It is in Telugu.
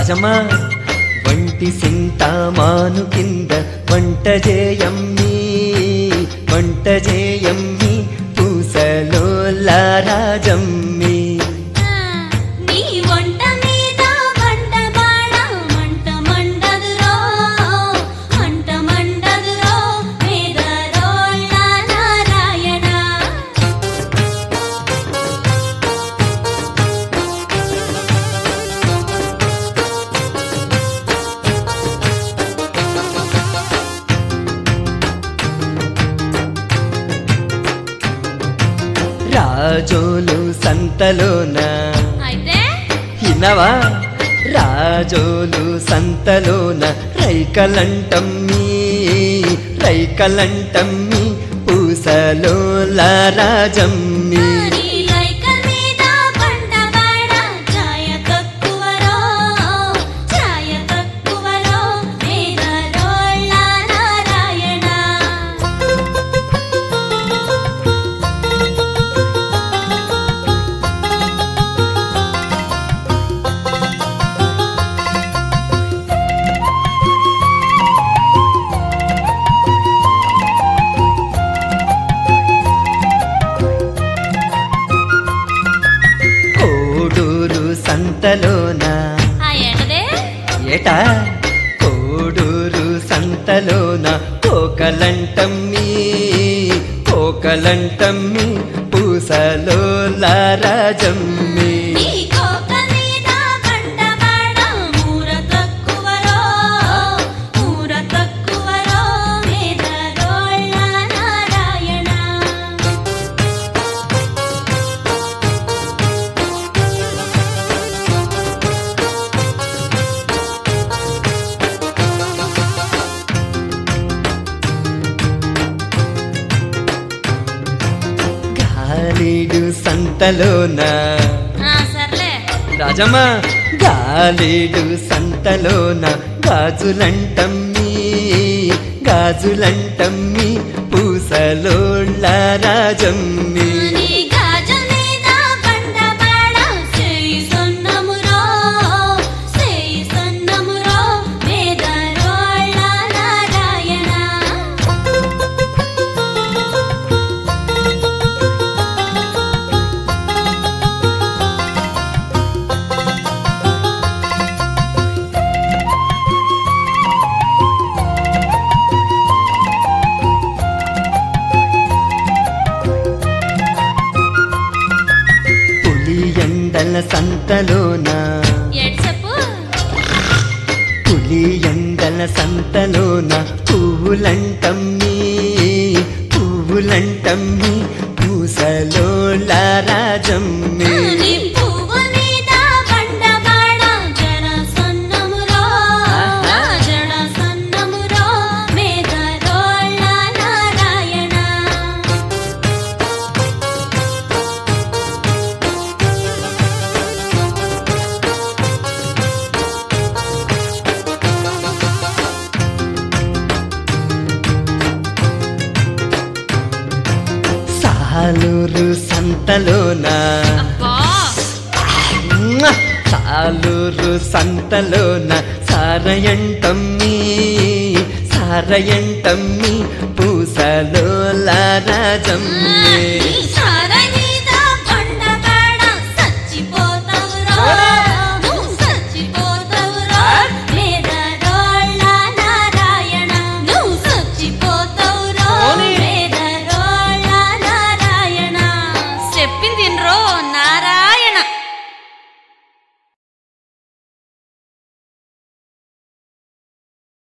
రాజమ్మ వంటి సింతామాను కింద వంట జేయమ్మి పూసలోల రాజమ్మి నీ వంట మీద వంట బాణ మంట మండదురో మేదరోళ్ళ నారాయణ రాజోలు సంతలోన అయితే ఇనవా రాజోలు సంతలోన రైకలంటమ్మి పూసలోల రాజమ్మి నీ లైక మీద వంట బాణ ఛాయ తక్కువరో మేదరోళ్ళ నారాయణ కోడూరు సంతలోన ఏంటదే ఏటా కోడూరు సంతలోన కోకలంటమ్మి పూసలోల రాజమ్మి నీ కోక మీద వంట బాణ మూర తక్కువరో మేదరోళ్ళ నారాయణ గాలిడు సంతలోన సర్లే రాజమ్మ గాలిడు సంతలోన గాజులంటమ్మి పూసలోళ్ళ రాజమ్మి నీ గాజుల మీద వంట బాణ చేయి సొన్నమురో మేదరోళ్ళ నారాయణ పులియందల సంతలోన ఎడ్సపు పులియందల సంతలోన పువ్వులంటమ్మి పూసలోళ్ళ రాజమ్మి నీ పువ్వు మీద వంట బాణ జడ సొన్నమురో మేదరోళ్ళ నారాయణ సాలూరు సంతలోన సాలూరు సంతలోన సారయంటమ్మి పూసలోల రాజమ్మి నీ సార